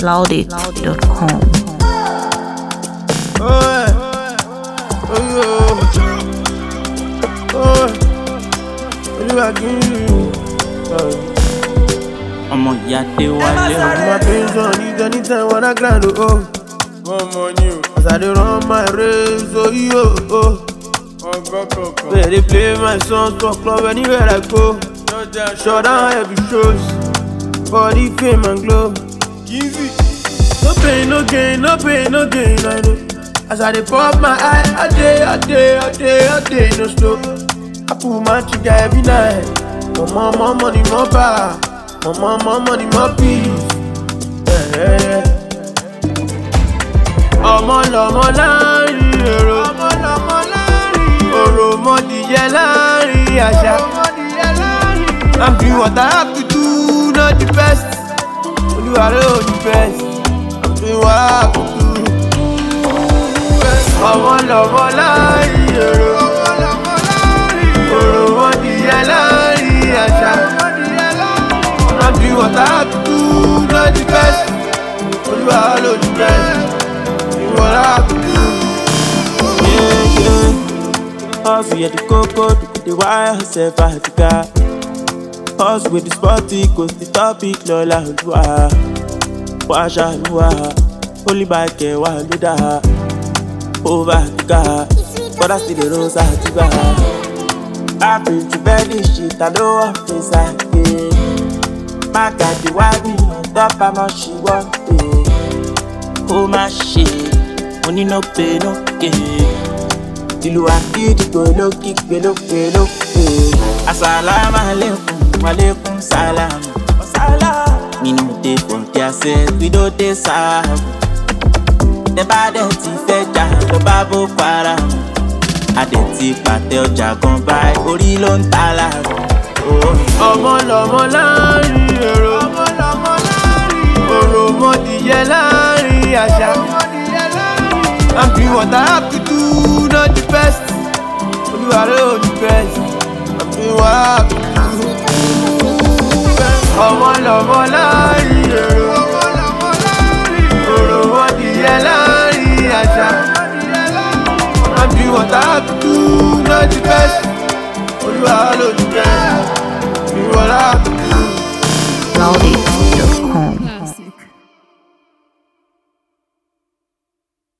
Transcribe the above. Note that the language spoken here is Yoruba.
loudit.com. Ọmọ ìyá dé wálé o. My pension is anytime when I grind, oh. One money, As I dey run my race, oh, yo, oh. go. Where they play my songs for club anywhere I go. Shut down heavy shows, body fame and glow. Easy. No pain, no gain, no pain, no gain, I know. As I dey pop my eye, a day, no slow. I pull my trigger every night. More money, more power. More money, more peace. Yeah. Ọmọ lọmọ láàrin èrò. Òròmọdìyẹ láàrin àṣà. I'm doing what I have to do, not the best. Olúwa ló the best. I'm doing what I have to do. Ọmọ lọmọ láàrin èrò. Òròmọdìyẹ láàrin àṣà. I'm doing what I have to do, not the best. Olúwa ló the best. What I have to do. Yeah. Hustle, yeah, the cocoa, the wire, self, I had to got. Hustle with the sporty, cause the topic, Lola, Lua. Washa, Lua. Holy bike, Waluda. Over the car. But I see the rose, I had to got. I feel to bed this shit, I know what face I get. My God, the wife, top, I'm not she want it. Oh, my shit. Money no pay, no gain. Ìlú àkìdìgbò ló kígbe lókè. Assalamu alaikum, walaikum salam. Meaning we dey for their set, we don't dey serve. Tẹ́ bá dẹ̀ ti fẹ́ jà lọ bá bó para. Adẹ̀ ti pàtẹ ọjà gan báyìí, orí ló ń ta láàrú. Ọmọ lọmọ láàrin èrò. Òròmọdìyẹ láàrin àṣà. I'm doing what I have to do, not the best. Olúwa ló the best. I'm doing what I have to do. Ọmọ lọmọ láàrin èrò. Òròmọdìyẹ láàrin àṣà. I'm doing what I have to do, not the best. Olúwa ló the best. I'm doing what I have to do. Loudit.